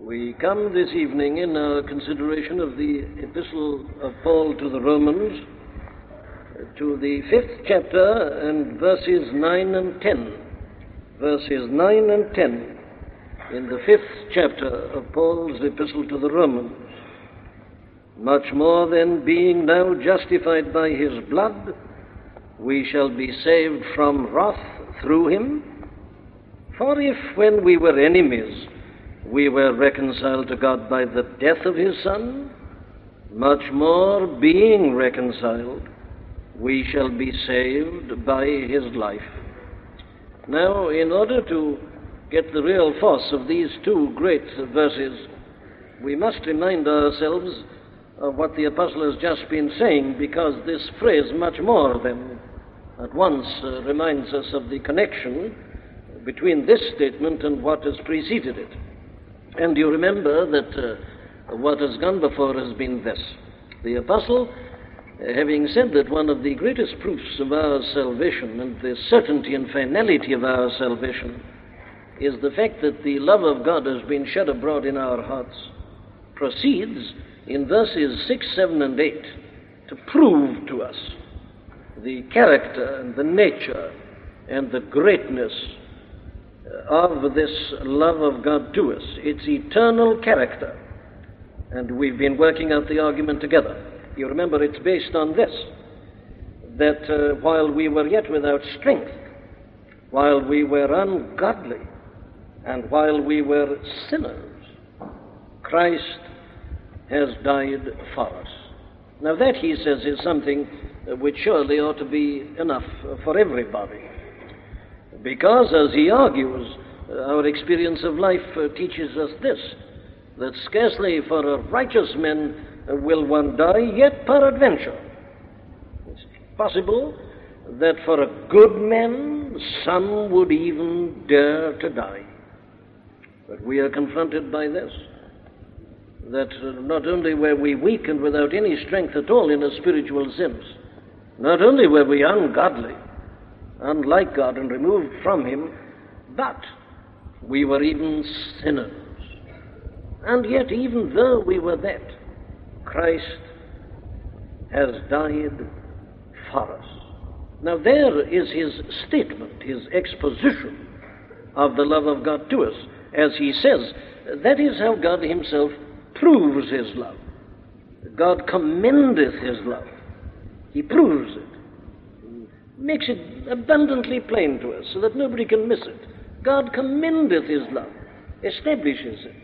We come this evening in our consideration of the epistle of Paul to the Romans, to the 5th chapter and verses 9 and 10. Verses 9 and 10 in the 5th chapter of Paul's epistle to the Romans. Much more then, being now justified by his blood, we shall be saved from wrath through him. For if, when we were enemies, we were reconciled to God by the death of his Son, much more, being reconciled, we shall be saved by his life. Now, in order to get the real force of these two great verses, we must remind ourselves of what the apostle has just been saying, because this phrase, much more than at once, reminds us of the connection between this statement and what has preceded it. And you remember that what has gone before has been this. The apostle, having said that one of the greatest proofs of our salvation and the certainty and finality of our salvation is the fact that the love of God has been shed abroad in our hearts, proceeds in verses 6, 7, and 8 to prove to us the character and the nature and the greatness of this love of God to us, its eternal character. And we've been working out the argument together. You remember it's based on this, that while we were yet without strength, while we were ungodly, and while we were sinners, Christ has died for us. Now that, he says, is something which surely ought to be enough for everybody. Because, as he argues, our experience of life teaches us this, that scarcely for a righteous man will one die, yet peradventure. It's possible that for a good man, some would even dare to die. But we are confronted by this, that not only were we weak and without any strength at all in a spiritual sense, not only were we ungodly, unlike God and removed from him, but we were even sinners. And yet, even though we were that, Christ has died for us. Now there is his statement, his exposition of the love of God to us. As he says, that is how God himself proves his love. God commendeth his love. He proves it. Makes it abundantly plain to us so that nobody can miss it. God commendeth his love, establishes it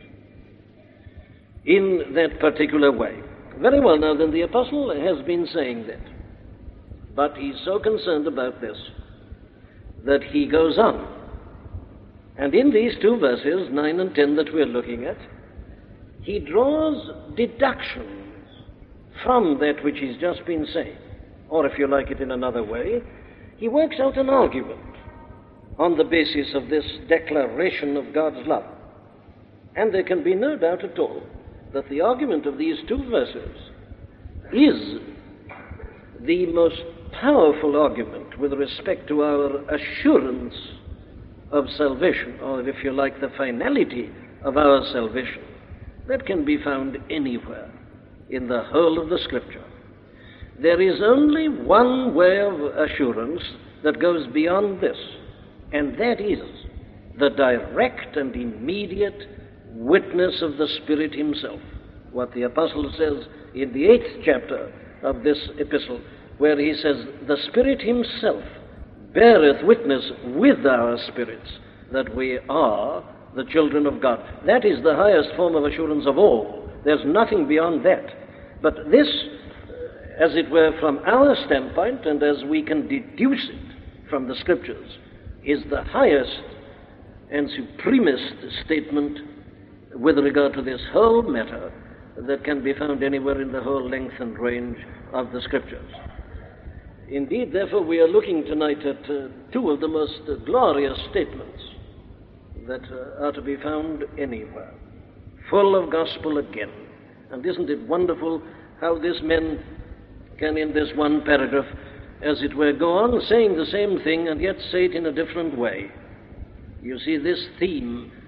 in that particular way. Very well, now then, the apostle has been saying that. But he's so concerned about this that he goes on. And in these two verses, 9 and 10 that we're looking at, he draws deductions from that which he's just been saying. Or if you like it in another way, he works out an argument on the basis of this declaration of God's love. And there can be no doubt at all that the argument of these two verses is the most powerful argument with respect to our assurance of salvation, or if you like, the finality of our salvation, that can be found anywhere in the whole of the Scripture. There is only one way of assurance that goes beyond this, and that is the direct and immediate witness of the Spirit himself. What the apostle says in the 8th chapter of this epistle, where he says, the Spirit himself beareth witness with our spirits that we are the children of God. That is the highest form of assurance of all. There's nothing beyond that. But this, as it were, from our standpoint, and as we can deduce it from the Scriptures, is the highest and supremest statement with regard to this whole matter that can be found anywhere in the whole length and range of the Scriptures. Indeed, therefore, we are looking tonight at two of the most glorious statements that are to be found anywhere, full of gospel again. And isn't it wonderful how this man can, in this one paragraph, as it were, go on saying the same thing and yet say it in a different way. You see, this theme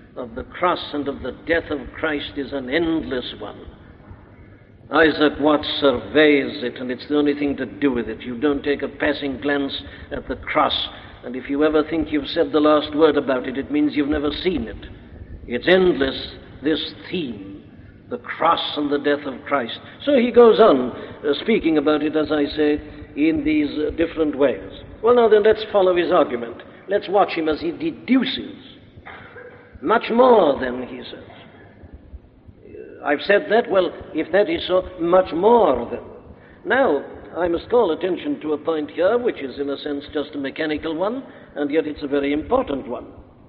of the cross and of the death of Christ is an endless one. Isaac Watts surveys it, and it's the only thing to do with it. You don't take a passing glance at the cross, and if you ever think you've said the last word about it, it means you've never seen it. It's endless, this theme, the cross and the death of Christ. So he goes on speaking about it, as I say, in these different ways. Well, now then, let's follow his argument. Let's watch him as he deduces. Much more than, he says. I've said that. Well, if that is so, much more then. Now, I must call attention to a point here, which is in a sense just a mechanical one, and yet it's a very important one.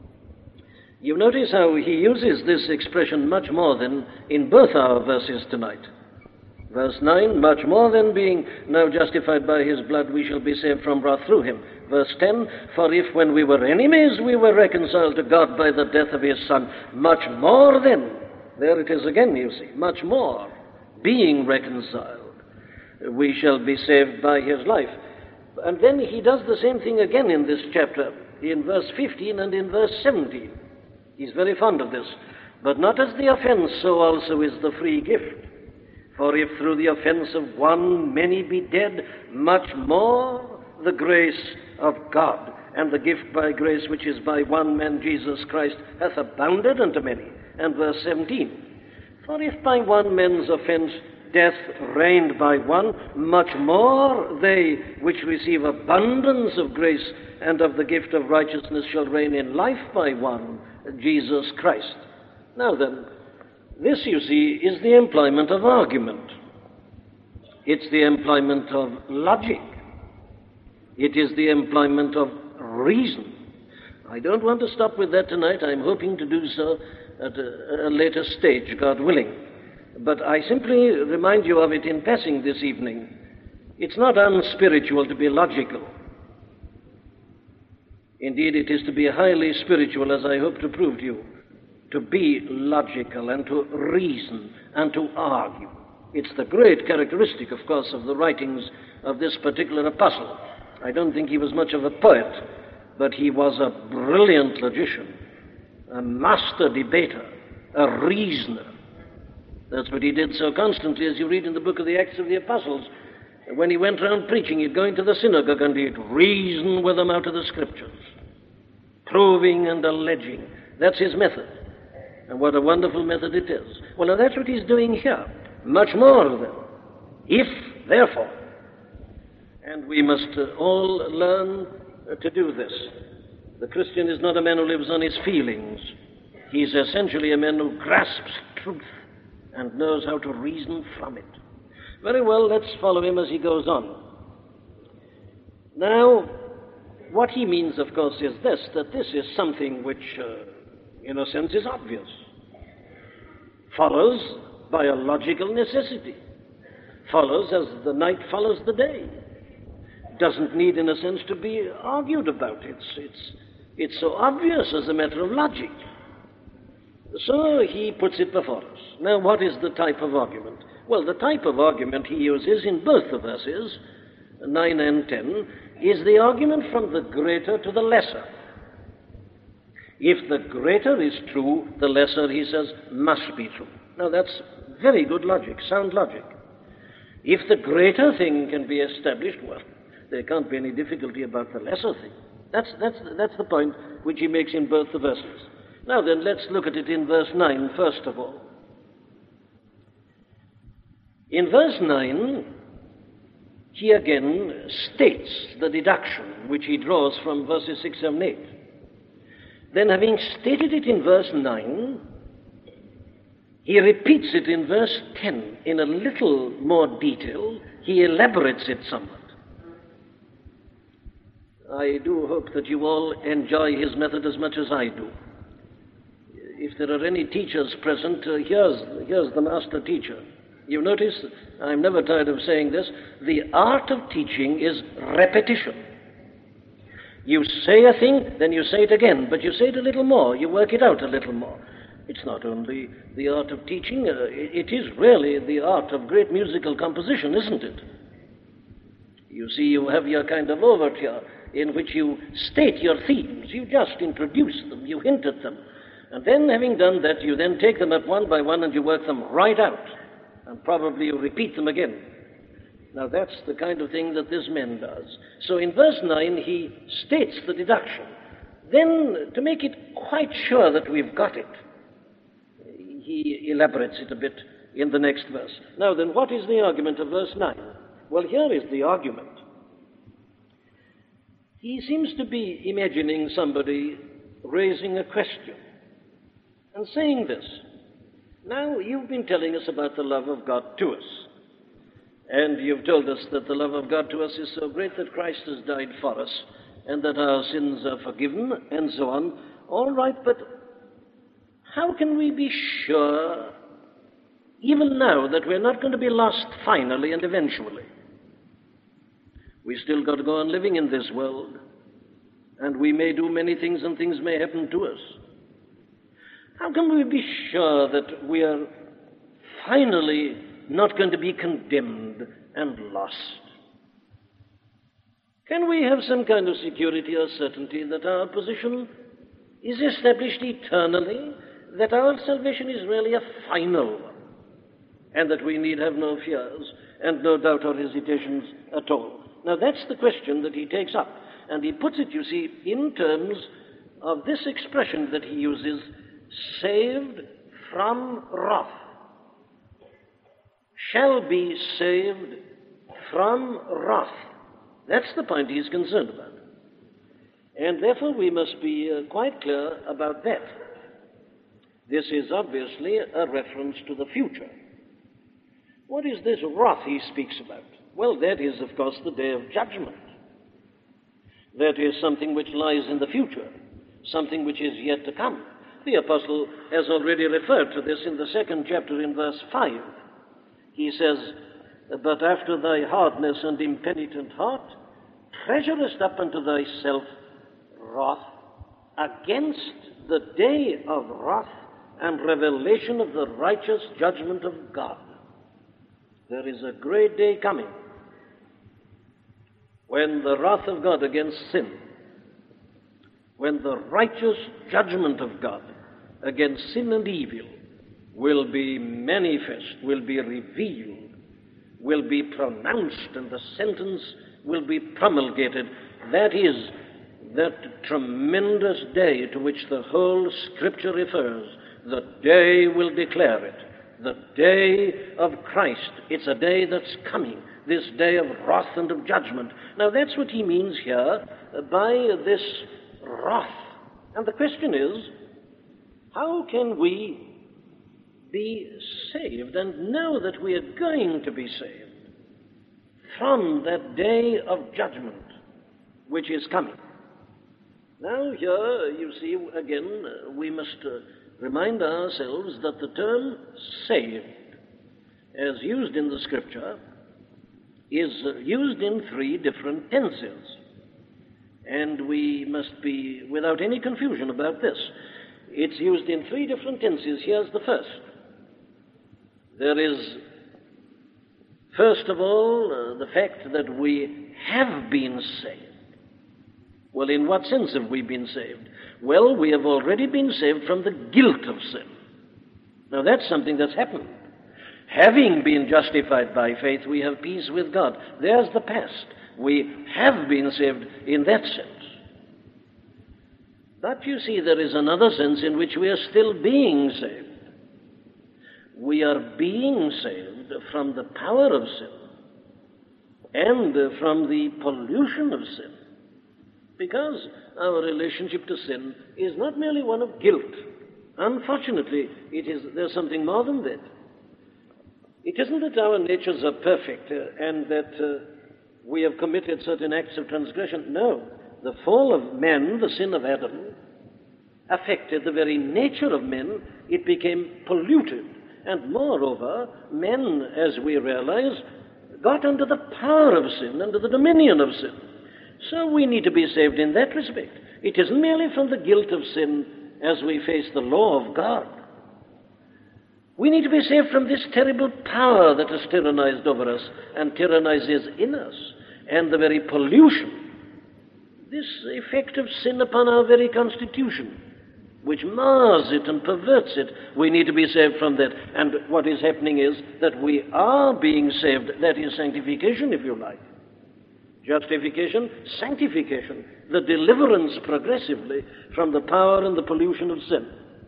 You notice how he uses this expression much more than in both our verses tonight. Verse 9, much more than being now justified by his blood, we shall be saved from wrath through him. Verse 10, for if when we were enemies, we were reconciled to God by the death of his Son, much more then, there it is again, you see, much more, being reconciled, we shall be saved by his life. And then he does the same thing again in this chapter, in verse 15 and in verse 17. He's very fond of this. But not as the offense, so also is the free gift. For if through the offense of one many be dead, much more the grace of God and the gift by grace which is by one man, Jesus Christ, hath abounded unto many. And verse 17, for if by one man's offense death reigned by one, much more they which receive abundance of grace and of the gift of righteousness shall reign in life by one, Jesus Christ. Now then, this, you see, is the employment of argument. It's the employment of logic. It is the employment of reason. I don't want to stop with that tonight. I'm hoping to do so at a later stage, God willing. But I simply remind you of it in passing this evening. It's not unspiritual to be logical. Indeed, it is to be highly spiritual, as I hope to prove to you, to be logical and to reason and to argue. It's the great characteristic, of course, of the writings of this particular apostle. I don't think he was much of a poet, but he was a brilliant logician, a master debater, a reasoner. That's what he did so constantly, as you read in the book of the Acts of the Apostles. When he went around preaching, he'd go into the synagogue and he'd reason with them out of the Scriptures, proving and alleging. That's his method. And what a wonderful method it is. Well, now that's what he's doing here. Much more than. If, therefore, and we must all learn to do this. The Christian is not a man who lives on his feelings. He's essentially a man who grasps truth and knows how to reason from it. Very well, let's follow him as he goes on. Now, what he means, of course, is this, that this is something which, in a sense, is obvious. Follows by a logical necessity. Follows as the night follows the day. Doesn't need, in a sense, to be argued about. It's so obvious as a matter of logic. So he puts it before us. Now, what is the type of argument? Well, the type of argument he uses in both the verses, 9 and 10, is the argument from the greater to the lesser. If the greater is true, the lesser, he says, must be true. Now, that's very good logic, sound logic. If the greater thing can be established, well, there can't be any difficulty about the lesser thing. That's the point which he makes in both the verses. Now then, let's look at it in verse 9, first of all. In verse 9, he again states the deduction which he draws from verses 6, 7, 8. Then, having stated it in verse 9, he repeats it in verse 10 in a little more detail. He elaborates it somewhat. I do hope that you all enjoy his method as much as I do. If there are any teachers present, here's the master teacher. You notice, I'm never tired of saying this, the art of teaching is repetition. You say a thing, then you say it again, but you say it a little more, you work it out a little more. It's not only the art of teaching, it is really the art of great musical composition, isn't it? You see, you have your kind of overture in which you state your themes, you just introduce them, you hint at them, And then, having done that, you then take them up one by one and you work them right out. And probably you repeat them again. Now, that's the kind of thing that this man does. So in verse 9, he states the deduction. Then, to make it quite sure that we've got it, he elaborates it a bit in the next verse. Now then, what is the argument of verse 9? Well, here is the argument. He seems to be imagining somebody raising a question and saying this. Now, you've been telling us about the love of God to us. And you've told us that the love of God to us is so great that Christ has died for us and that our sins are forgiven and so on. All right, but how can we be sure, even now, that we're not going to be lost finally and eventually? We still got to go on living in this world, and we may do many things and things may happen to us. How can we be sure that we are finally not going to be condemned and lost? Can we have some kind of security or certainty that our position is established eternally, that our salvation is really a final one, and that we need have no fears and no doubt or hesitations at all? Now, that's the question that he takes up, and he puts it, you see, in terms of this expression that he uses, saved from wrath. Shall be saved from wrath. That's the point he's concerned about. And therefore we must be quite clear about that. This is obviously a reference to the future. What is this wrath he speaks about? Well, that is, of course, the day of judgment. That is something which lies in the future, something which is yet to come. The apostle has already referred to this in the 2nd chapter in verse 5. He says, "But after thy hardness and impenitent heart, treasurest up unto thyself wrath against the day of wrath and revelation of the righteous judgment of God." There is a great day coming when the wrath of God against sin, when the righteous judgment of God against sin and evil will be manifest, will be revealed, will be pronounced, and the sentence will be promulgated. That is that tremendous day to which the whole Scripture refers. The day will declare it. The day of Christ. It's a day that's coming, this day of wrath and of judgment. Now, that's what he means here by this wrath. And the question is, how can we be saved and know that we are going to be saved from that day of judgment which is coming? Now, here, you see, again, we must remind ourselves that the term saved, as used in the Scripture, is used in 3 different tenses. And we must be without any confusion about this. It's used in 3 different tenses. Here's the first. There is, first of all, the fact that we have been saved. Well, in what sense have we been saved? Well, we have already been saved from the guilt of sin. Now, that's something that's happened. Having been justified by faith, we have peace with God. There's the past. We have been saved in that sense. But you see, there is another sense in which we are still being saved. We are being saved from the power of sin and from the pollution of sin, because our relationship to sin is not merely one of guilt. Unfortunately, there's something more than that. It isn't that our natures are perfect and that we have committed certain acts of transgression. No, the fall of man, the sin of Adam, affected the very nature of men. It became polluted. And moreover, men, as we realize, got under the power of sin, under the dominion of sin. So we need to be saved in that respect. It isn't merely from the guilt of sin as we face the law of God. We need to be saved from this terrible power that has tyrannized over us and tyrannizes in us, and the very pollution, this effect of sin upon our very constitution. which mars it and perverts it. We need to be saved from that. And what is happening is that we are being saved. That is sanctification, if you like. Justification, sanctification, the deliverance progressively from the power and the pollution of sin.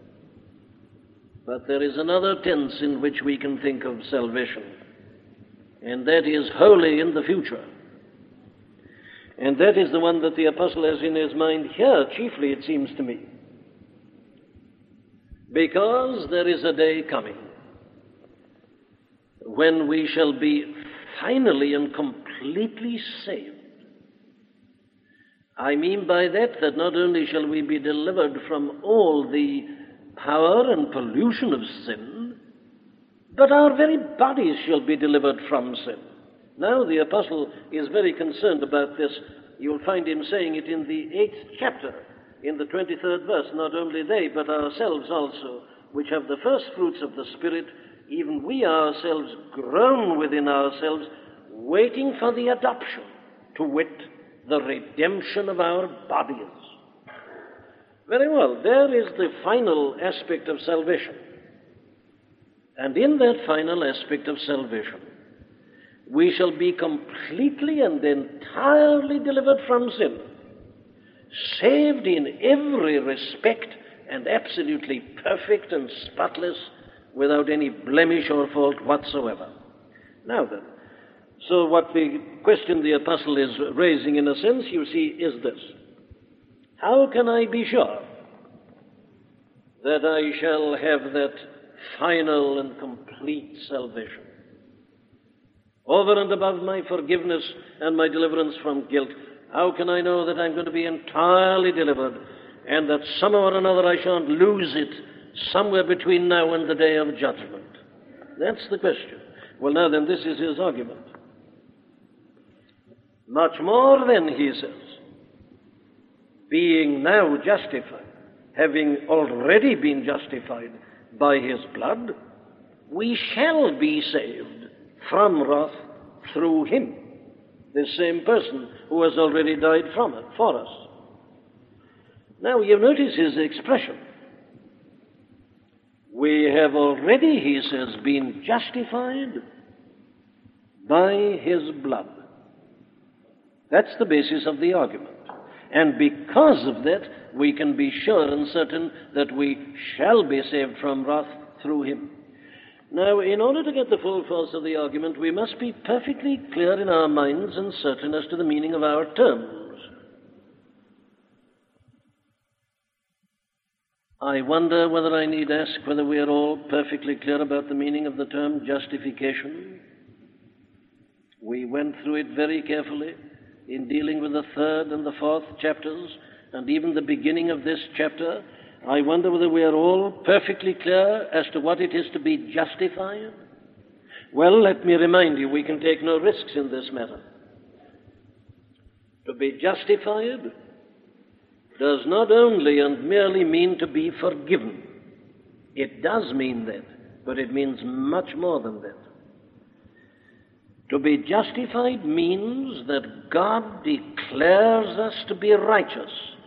But there is another tense in which we can think of salvation, and that is wholly in the future. And that is the one that the apostle has in his mind here, chiefly, it seems to me. Because there is a day coming when we shall be finally and completely saved. I mean by that not only shall we be delivered from all the power and pollution of sin, but our very bodies shall be delivered from sin. Now the apostle is very concerned about this. You'll find him saying it in the 8th chapter, in the 23rd verse. Not only they, but ourselves also, which have the first fruits of the Spirit, even we ourselves groan within ourselves, waiting for the adoption, to wit, the redemption of our bodies. Very well, there is the final aspect of salvation. And in that final aspect of salvation, we shall be completely and entirely delivered from sin, saved in every respect, and absolutely perfect and spotless, without any blemish or fault whatsoever. Now then, so what the question the apostle is raising, in a sense, you see, is this: how can I be sure that I shall have that final and complete salvation? Over and above my forgiveness and my deliverance from guilt, how can I know that I'm going to be entirely delivered, and that somehow or another I shan't lose it somewhere between now and the day of judgment? That's the question. Well, now then, this is his argument. Much more then, he says, being now justified, having already been justified by his blood, we shall be saved from wrath through him, the same person who has already died for us. Now you notice his expression. We have already, he says, been justified by his blood. That's the basis of the argument. And because of that, we can be sure and certain that we shall be saved from wrath through him. Now, in order to get the full force of the argument, we must be perfectly clear in our minds and certain as to the meaning of our terms. I wonder whether I need ask whether we are all perfectly clear about the meaning of the term justification. We went through it very carefully in dealing with the 3rd and the 4th chapters, and even the beginning of this chapter. I wonder whether we are all perfectly clear as to what it is to be justified. Well, let me remind you, we can take no risks in this matter. To be justified does not only and merely mean to be forgiven. It does mean that, but it means much more than that. To be justified means that God declares us to be righteous.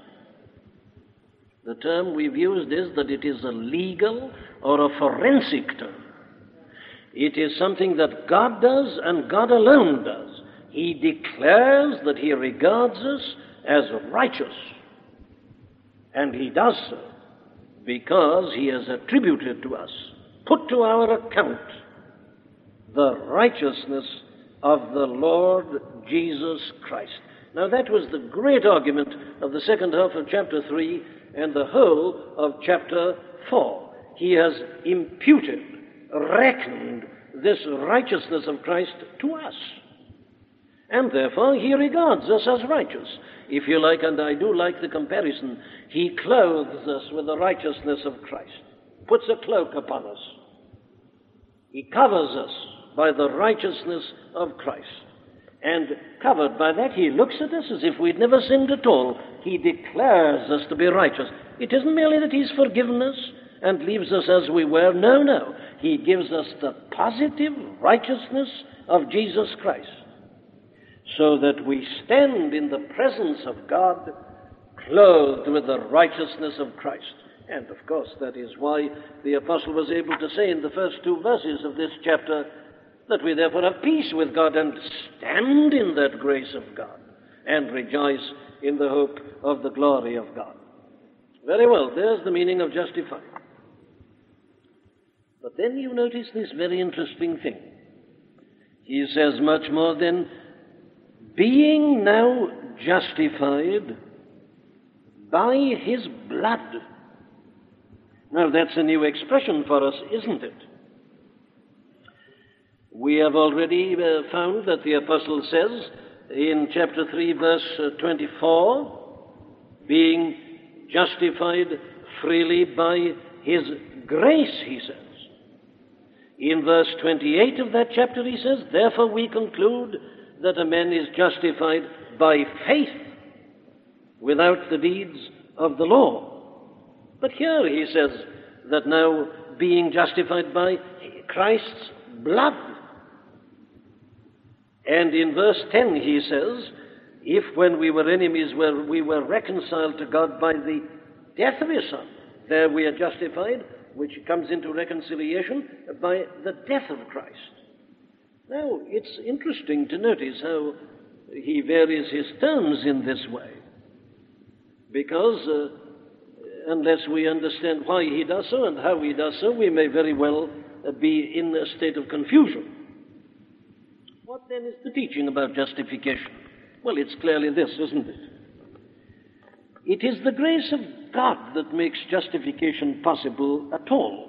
The term we've used is that it is a legal or a forensic term. It is something that God does and God alone does. He declares that he regards us as righteous. And he does so because he has attributed to us, put to our account, the righteousness of the Lord Jesus Christ. Now that was the great argument of the second half of chapter 3 and the whole of chapter 4. He has imputed, reckoned this righteousness of Christ to us. And therefore he regards us as righteous. If you like, and I do like the comparison, he clothes us with the righteousness of Christ, puts a cloak upon us. He covers us by the righteousness of Christ. And covered by that, he looks at us as if we'd never sinned at all. He declares us to be righteous. It isn't merely that he's forgiven us and leaves us as we were. No, no. He gives us the positive righteousness of Jesus Christ, so that we stand in the presence of God clothed with the righteousness of Christ. And of course, that is why the apostle was able to say in the first 2 verses of this chapter that we therefore have peace with God and stand in that grace of God and rejoice in the hope of the glory of God. Very well, there's the meaning of justified. But then you notice this very interesting thing. He says much more than, being now justified by his blood. Now that's a new expression for us, isn't it? We have already found that the apostle says in chapter 3, verse 24, being justified freely by his grace, he says. In verse 28 of that chapter he says, therefore we conclude that a man is justified by faith without the deeds of the law. But here he says that now being justified by Christ's blood. And in verse 10 he says, if when we were enemies we were reconciled to God by the death of his Son, there we are justified, which comes into reconciliation by the death of Christ. Now, it's interesting to notice how he varies his terms in this way, because unless we understand why he does so and how he does so, we may very well be in a state of confusion. What then is the teaching about justification? Well, it's clearly this, isn't it? It is the grace of God that makes justification possible at all.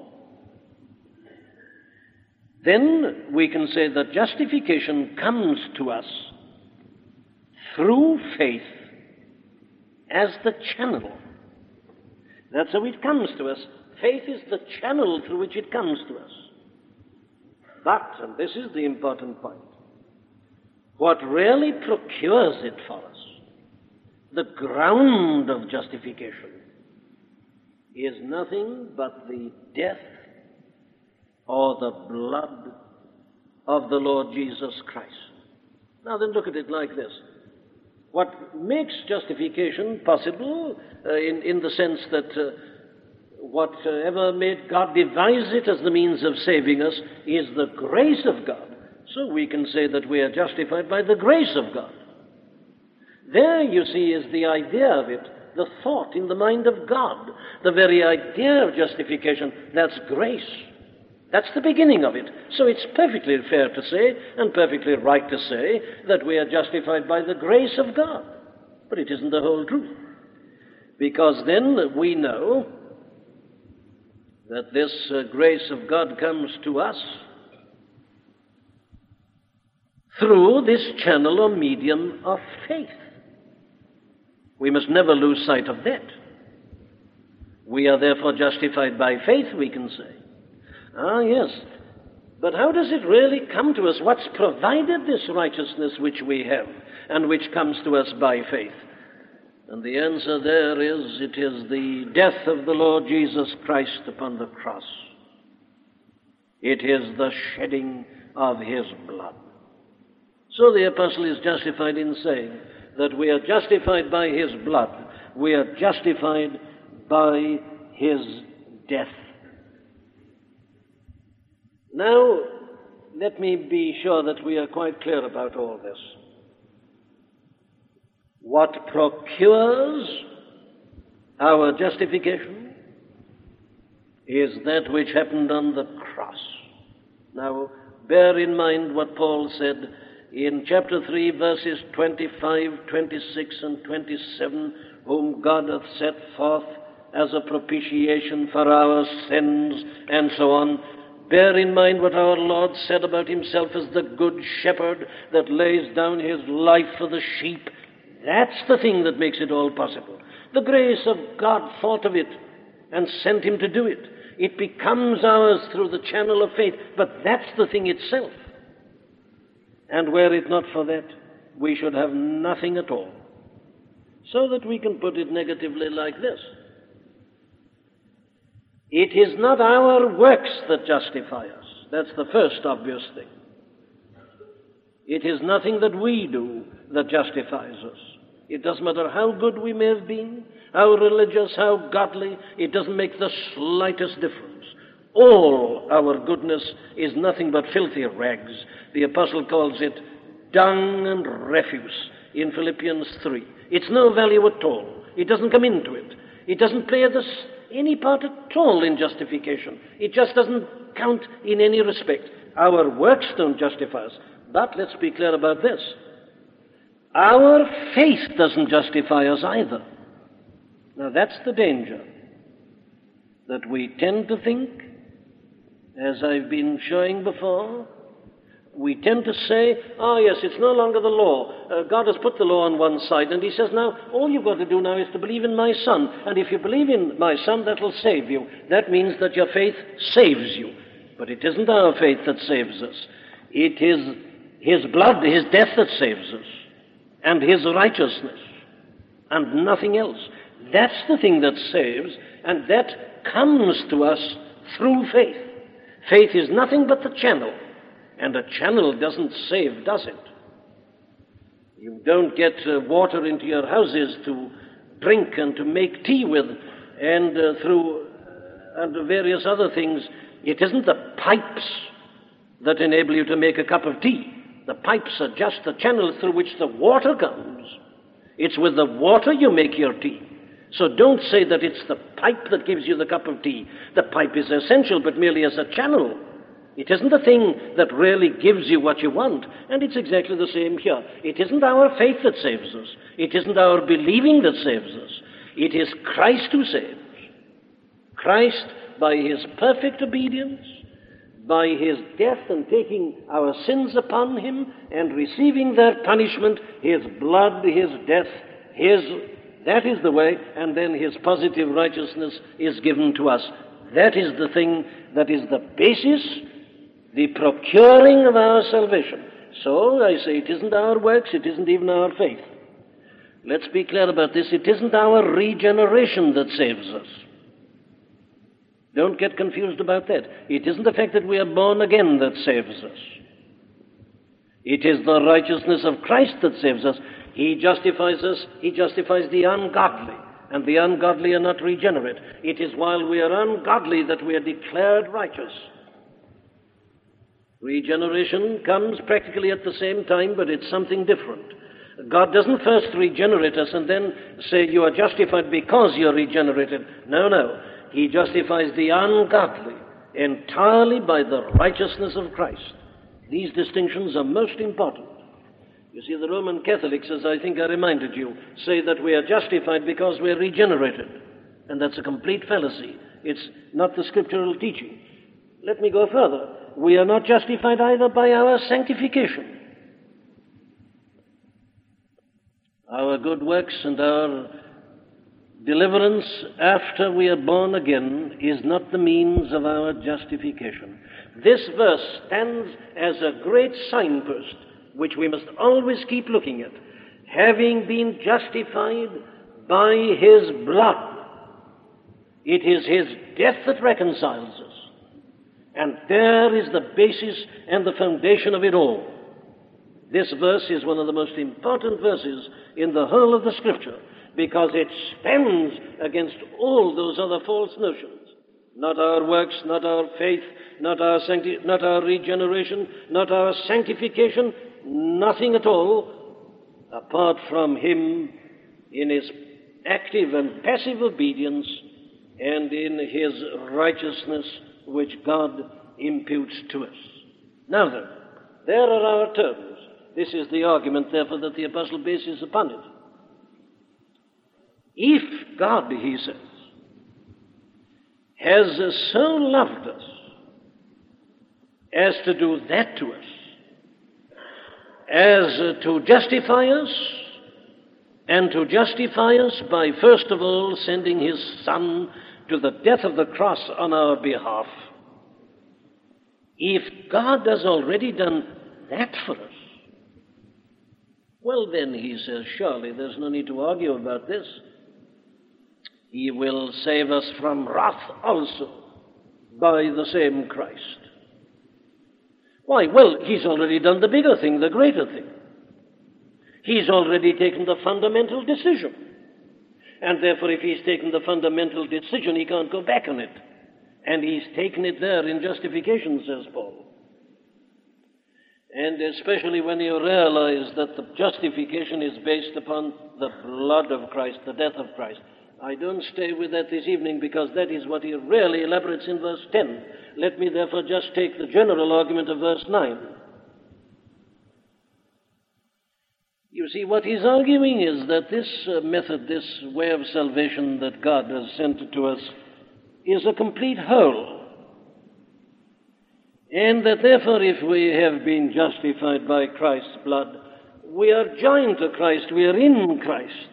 Then we can say that justification comes to us through faith as the channel. That's how it comes to us. Faith is the channel through which it comes to us. But, and this is the important point, what really procures it for us, the ground of justification, is nothing but the death or the blood of the Lord Jesus Christ. Now then, look at it like this. What makes justification possible, in the sense that whatever made God devise it as the means of saving us, is the grace of God. So we can say that we are justified by the grace of God. There, you see, is the idea of it, the thought in the mind of God. The very idea of justification, that's grace. That's the beginning of it. So it's perfectly fair to say, and perfectly right to say, that we are justified by the grace of God. But it isn't the whole truth. Because then we know that this grace of God comes to us through this channel or medium of faith. We must never lose sight of that. We are therefore justified by faith, we can say. Ah, yes. But how does it really come to us? What's provided this righteousness which we have and which comes to us by faith? And the answer there is, it is the death of the Lord Jesus Christ upon the cross. It is the shedding of his blood. So the apostle is justified in saying that we are justified by his blood. We are justified by his death. Now, let me be sure that we are quite clear about all this. What procures our justification is that which happened on the cross. Now, bear in mind what Paul said in chapter 3, verses 25, 26, and 27, whom God hath set forth as a propitiation for our sins, and so on. Bear in mind what our Lord said about himself as the good shepherd that lays down his life for the sheep. That's the thing that makes it all possible. The grace of God thought of it and sent him to do it. It becomes ours through the channel of faith, but that's the thing itself. And were it not for that, we should have nothing at all. So that we can put it negatively like this. It is not our works that justify us. That's the first obvious thing. It is nothing that we do that justifies us. It doesn't matter how good we may have been, how religious, how godly, it doesn't make the slightest difference. All our goodness is nothing but filthy rags. The apostle calls it dung and refuse in Philippians 3. It's no value at all. It doesn't come into it. It doesn't play any part at all in justification. It just doesn't count in any respect. Our works don't justify us. But let's be clear about this. Our faith doesn't justify us either. Now that's the danger. That we tend to think, as I've been showing before, we tend to say, yes, it's no longer the law. God has put the law on one side, and he says, now, all you've got to do now is to believe in my Son. And if you believe in my Son, that will save you. That means that your faith saves you. But it isn't our faith that saves us. It is his blood, his death that saves us, and his righteousness, and nothing else. That's the thing that saves, and that comes to us through faith. Faith is nothing but the channel. And a channel doesn't save, does it? You don't get water into your houses to drink and to make tea with, and through various other things. It isn't the pipes that enable you to make a cup of tea. The pipes are just the channel through which the water comes. It's with the water you make your tea. So don't say that it's the pipe that gives you the cup of tea. The pipe is essential, but merely as a channel. It isn't the thing that really gives you what you want, and it's exactly the same here. It isn't our faith that saves us. It isn't our believing that saves us. It is Christ who saves. Christ, by his perfect obedience, by his death and taking our sins upon him and receiving their punishment, his blood, his death, that is the way, and then his positive righteousness is given to us. That is the thing that is the basis, the procuring of our salvation. So I say it isn't our works, it isn't even our faith. Let's be clear about this. It isn't our regeneration that saves us. Don't get confused about that. It isn't the fact that we are born again that saves us. It is the righteousness of Christ that saves us. He justifies us, he justifies the ungodly, and the ungodly are not regenerate. It is while we are ungodly that we are declared righteous. Regeneration comes practically at the same time, but it's something different. God doesn't first regenerate us and then say you are justified because you're regenerated. No. He justifies the ungodly entirely by the righteousness of Christ. These distinctions are most important. You see, the Roman Catholics, as I think I reminded you, say that we are justified because we are regenerated. And that's a complete fallacy. It's not the scriptural teaching. Let me go further. We are not justified either by our sanctification. Our good works and our deliverance after we are born again is not the means of our justification. This verse stands as a great signpost which we must always keep looking at. Having been justified by his blood, it is his death that reconciles us. And there is the basis and the foundation of it all. This verse is one of the most important verses in the whole of the Scripture, because it stands against all those other false notions. Not our works, not our faith, not our regeneration, not our sanctification, nothing at all apart from him in his active and passive obedience and in his righteousness which God imputes to us. Now then, there are our terms. This is the argument, therefore, that the apostle bases upon it. If God, he says, has so loved us as to do that to us, as to justify us, and to justify us by, first of all, sending his Son to the death of the cross on our behalf, if God has already done that for us, well then, he says, surely there's no need to argue about this. He will save us from wrath also by the same Christ. Why? Well, he's already done the bigger thing, the greater thing. He's already taken the fundamental decision. And therefore, if he's taken the fundamental decision, he can't go back on it. And he's taken it there in justification, says Paul. And especially when you realize that the justification is based upon the blood of Christ, the death of Christ. I don't stay with that this evening because that is what he really elaborates in verse 10. Let me therefore just take the general argument of verse 9. You see, what he's arguing is that this method, this way of salvation that God has sent to us, is a complete whole. And that therefore, if we have been justified by Christ's blood, we are joined to Christ, we are in Christ.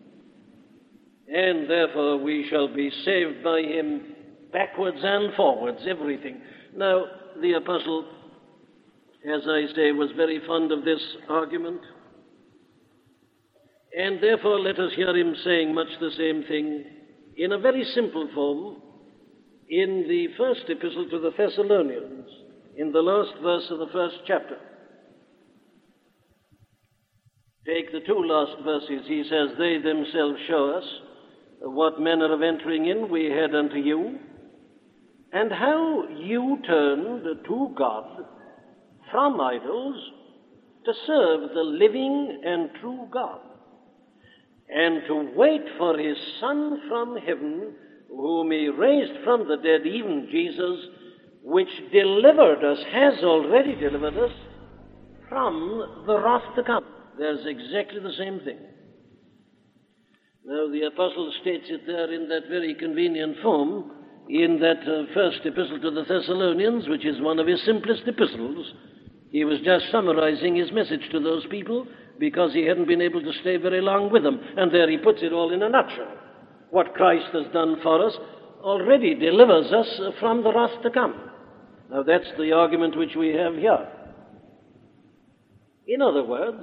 And therefore we shall be saved by him backwards and forwards, everything. Now, the apostle, as I say, was very fond of this argument. And therefore let us hear him saying much the same thing in a very simple form in the first epistle to the Thessalonians, in the last verse of the first chapter. Take the two last verses. He says, they themselves show us what manner of entering in we had unto you, and how you turned to God from idols to serve the living and true God, and to wait for his Son from heaven, whom he raised from the dead, even Jesus, which delivered us, has already delivered us, from the wrath to come. There's exactly the same thing. Now, the apostle states it there in that very convenient form, in that first epistle to the Thessalonians, which is one of his simplest epistles. He was just summarizing his message to those people because he hadn't been able to stay very long with them. And there he puts it all in a nutshell. What Christ has done for us already delivers us from the wrath to come. Now, that's the argument which we have here. In other words,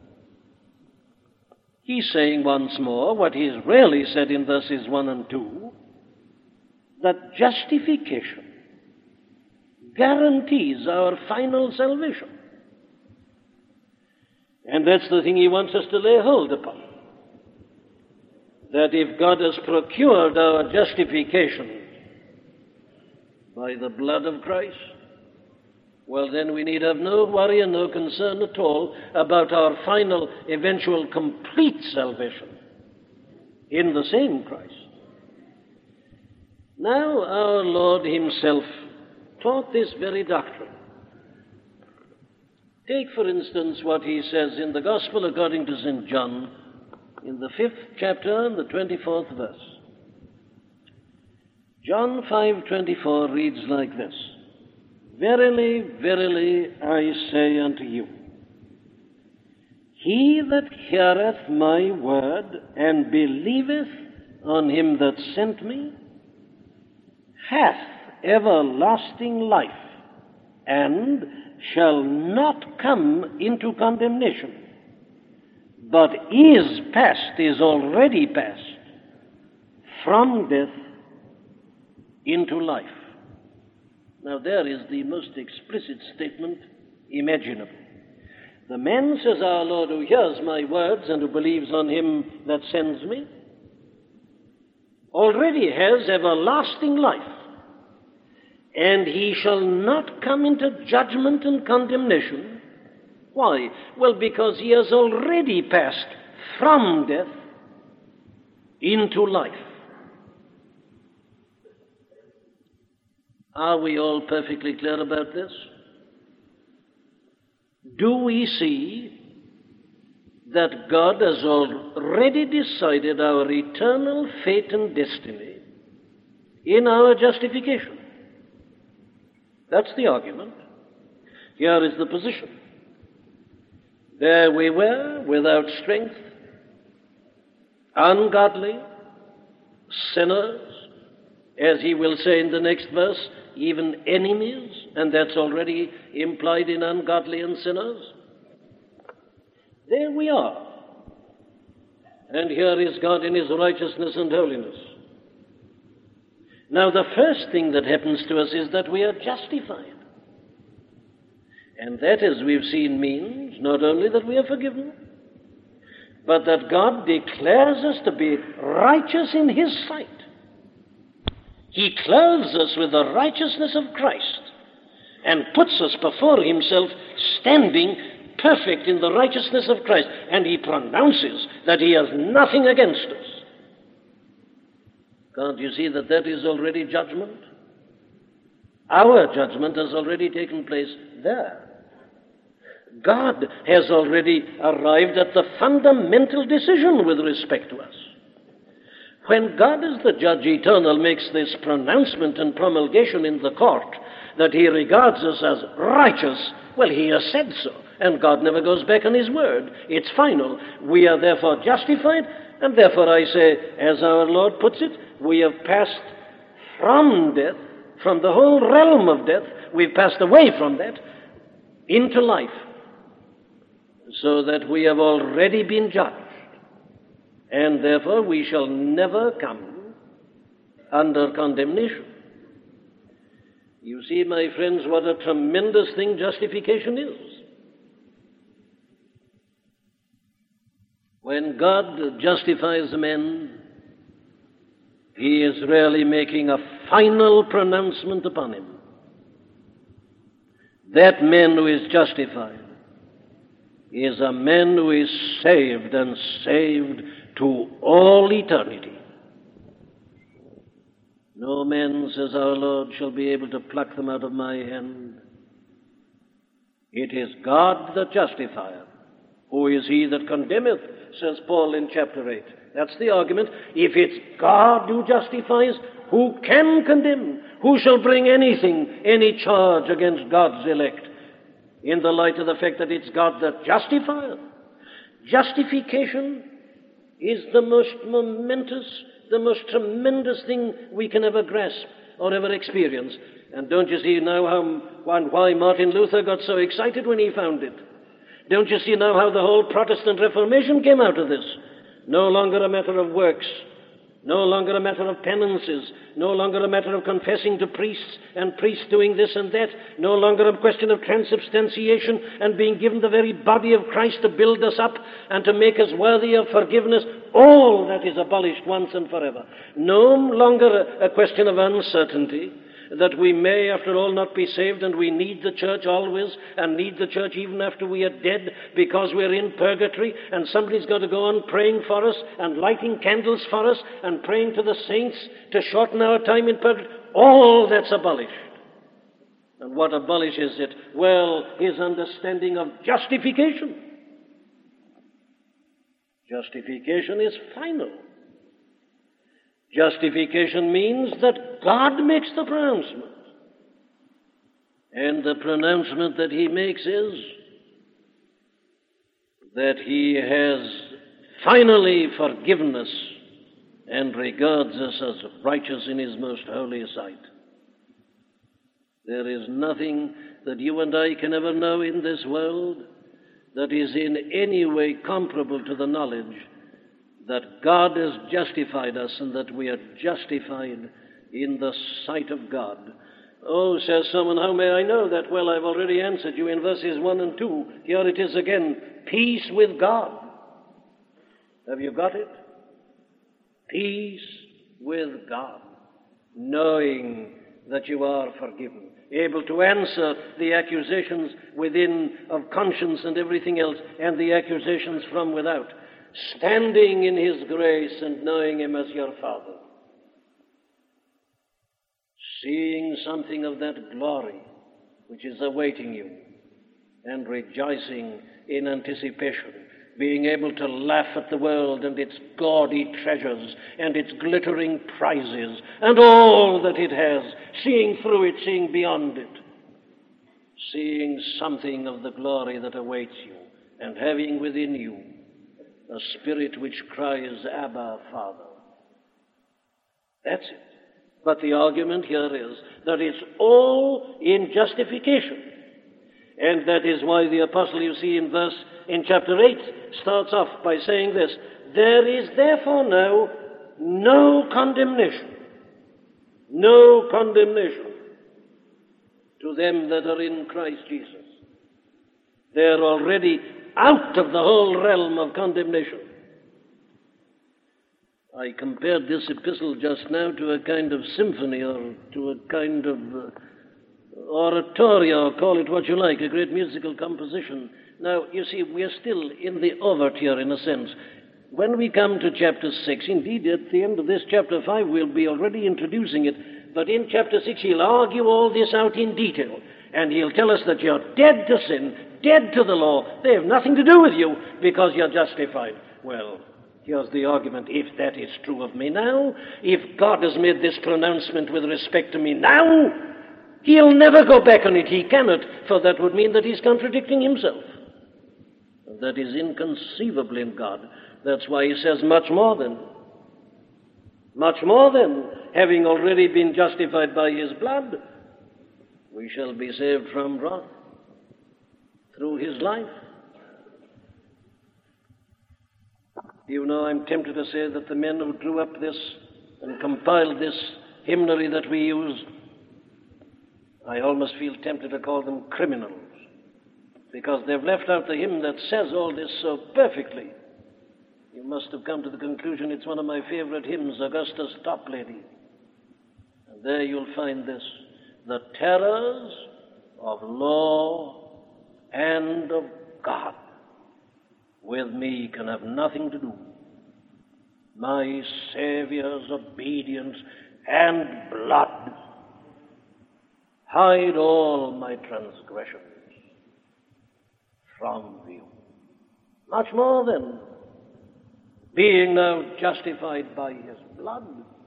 he's saying once more what he's really said in verses 1 and 2, that justification guarantees our final salvation. And that's the thing he wants us to lay hold upon. That if God has procured our justification by the blood of Christ, well, then we need have no worry and no concern at all about our final, eventual, complete salvation in the same Christ. Now, our Lord himself taught this very doctrine. Take, for instance, what he says in the Gospel according to St. John, in the 5th chapter and the 24th verse. John 5:24 reads like this, Verily, verily, I say unto you, he that heareth my word and believeth on him that sent me hath everlasting life, and shall not come into condemnation, but is already passed from death into life. Now, there is the most explicit statement imaginable. The man, says our Lord, who hears my words and who believes on him that sends me, already has everlasting life, and he shall not come into judgment and condemnation. Why? Well, because he has already passed from death into life. Are we all perfectly clear about this? Do we see that God has already decided our eternal fate and destiny in our justification? That's the argument. Here is the position. There we were, without strength, ungodly, sinners, as he will say in the next verse, even enemies, and that's already implied in ungodly and sinners. There we are. And here is God in his righteousness and holiness. Now, the first thing that happens to us is that we are justified. And that, as we've seen, means not only that we are forgiven, but that God declares us to be righteous in His sight. He clothes us with the righteousness of Christ and puts us before Himself standing perfect in the righteousness of Christ, and He pronounces that He has nothing against us. Can't you see that that is already judgment? Our judgment has already taken place there. God has already arrived at the fundamental decision with respect to us. When God, as the judge eternal, makes this pronouncement and promulgation in the court that He regards us as righteous, well, He has said so, and God never goes back on His word. It's final. We are therefore justified, and therefore I say, as our Lord puts it, we have passed from death, from the whole realm of death, we've passed away from that into life, so that we have already been judged, and therefore we shall never come under condemnation. You see, my friends, what a tremendous thing justification is. When God justifies a man, He is really making a final pronouncement upon him. That man who is justified is a man who is saved, and saved to all eternity. No man, says our Lord, shall be able to pluck them out of my hand. It is God that justifieth. Who is he that condemneth, says Paul in chapter 8. That's the argument. If it's God who justifies, who can condemn? Who shall bring anything, any charge against God's elect? In the light of the fact that it's God that justifieth. Justification is the most momentous, the most tremendous thing we can ever grasp or ever experience. And don't you see now why Martin Luther got so excited when he found it? Don't you see now how the whole Protestant Reformation came out of this? No longer a matter of works, no longer a matter of penances, no longer a matter of confessing to priests and priests doing this and that, no longer a question of transubstantiation and being given the very body of Christ to build us up and to make us worthy of forgiveness. All that is abolished once and forever. No longer a question of uncertainty, that we may, after all, not be saved, and we need the church always, and need the church even after we are dead, because we're in purgatory, and somebody's got to go on praying for us, and lighting candles for us, and praying to the saints to shorten our time in purgatory. All that's abolished. And what abolishes it? Well, his understanding of justification. Justification is final. Justification means that God makes the pronouncement. And the pronouncement that He makes is that He has finally forgiven us and regards us as righteous in His most holy sight. There is nothing that you and I can ever know in this world that is in any way comparable to the knowledge that God has justified us, and that we are justified in the sight of God. Oh, says someone, how may I know that? Well, I've already answered you in verses 1 and 2. Here it is again. Peace with God. Have you got it? Peace with God. Knowing that you are forgiven. Able to answer the accusations within of conscience and everything else, and the accusations from without. Standing in His grace and knowing Him as your Father. Seeing something of that glory which is awaiting you, and rejoicing in anticipation. Being able to laugh at the world and its gaudy treasures and its glittering prizes and all that it has. Seeing through it, seeing beyond it. Seeing something of the glory that awaits you, and having within you a spirit which cries, Abba, Father. That's it. But the argument here is that it's all in justification. And that is why the apostle, you see in chapter 8, starts off by saying this: there is therefore now no condemnation. No condemnation to them that are in Christ Jesus. They're already out of the whole realm of condemnation. I compared this epistle just now to a kind of symphony or to a kind of oratorio, call it what you like, a great musical composition. Now, you see, we're still in the overture in a sense. When we come to chapter 6, indeed, at the end of this chapter 5, we'll be already introducing it, but in chapter 6 he'll argue all this out in detail, and he'll tell us that you're dead to sin, dead to the law. They have nothing to do with you because you're justified. Well, here's the argument. If that is true of me now, if God has made this pronouncement with respect to me now, he'll never go back on it. He cannot, for that would mean that he's contradicting himself. And that is inconceivable in God. That's why he says much more than, having already been justified by his blood, we shall be saved from wrath through his life. You know, I'm tempted to say that the men who drew up this and compiled this hymnary that we use, I almost feel tempted to call them criminals, because they've left out the hymn that says all this so perfectly. You must have come to the conclusion it's one of my favorite hymns, Augusta's Toplady. And there you'll find this: the terrors of law and of God with me can have nothing to do. My Saviour's obedience and blood hide all my transgressions from view. Much more than, being now justified by his blood,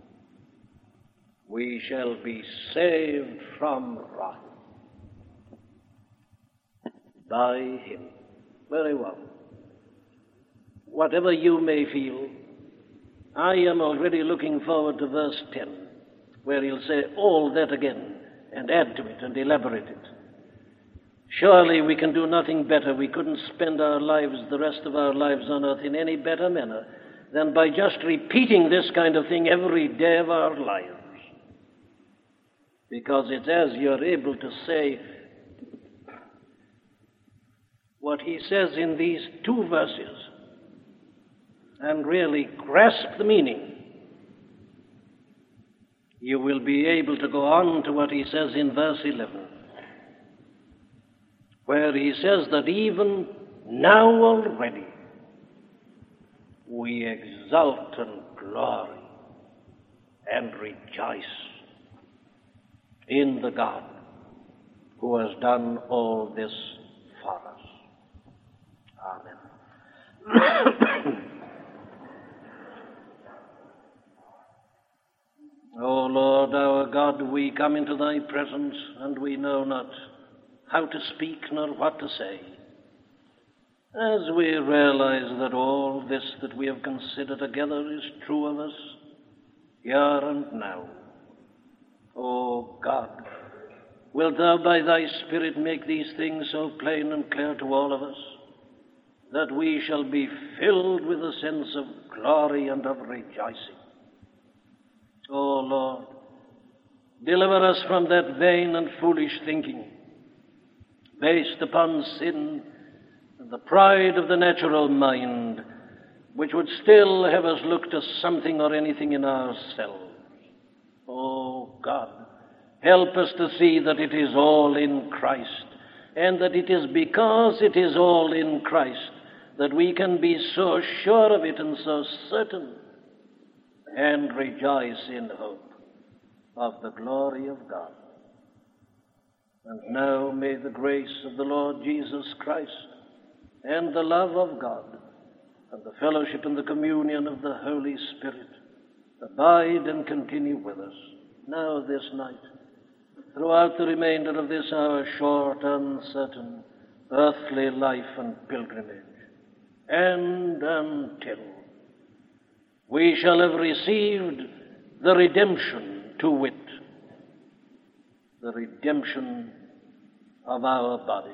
we shall be saved from wrath by him. Very well. Whatever you may feel, I am already looking forward to verse 10, where he'll say all that again and add to it and elaborate it. Surely we can do nothing better. We couldn't spend our lives, the rest of our lives on earth, in any better manner than by just repeating this kind of thing every day of our lives. Because it's as you're able to say what he says in these two verses and really grasp the meaning, you will be able to go on to what he says in verse 11, where he says that even now already we exult and glory and rejoice in the God who has done all this for us. Amen. O Lord our God, we come into thy presence, and we know not how to speak nor what to say, as we realize that all this that we have considered together is true of us here and now. O God, wilt thou by thy Spirit make these things so plain and clear to all of us that we shall be filled with a sense of glory and of rejoicing. O Lord, deliver us from that vain and foolish thinking based upon sin and the pride of the natural mind, which would still have us look to something or anything in ourselves. Oh God, help us to see that it is all in Christ, and that it is because it is all in Christ that we can be so sure of it and so certain, and rejoice in hope of the glory of God. And now may the grace of the Lord Jesus Christ and the love of God and the fellowship and the communion of the Holy Spirit abide and continue with us now this night, throughout the remainder of this our short, uncertain, earthly life and pilgrimage, and until we shall have received the redemption, to wit, the redemption of our bodies.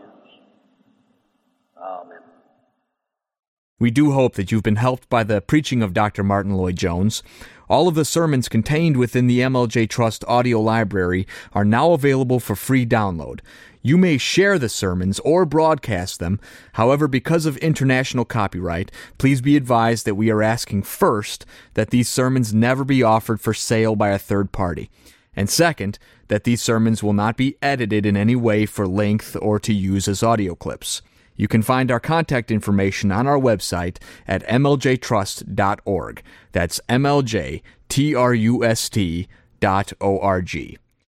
Amen. We do hope that you've been helped by the preaching of Dr. Martyn Lloyd-Jones. All of the sermons contained within the MLJ Trust audio library are now available for free download. You may share the sermons or broadcast them. However, because of international copyright, please be advised that we are asking first that these sermons never be offered for sale by a third party. And second, that these sermons will not be edited in any way for length or to use as audio clips. You can find our contact information on our website at mljtrust.org. That's mljtrust.org.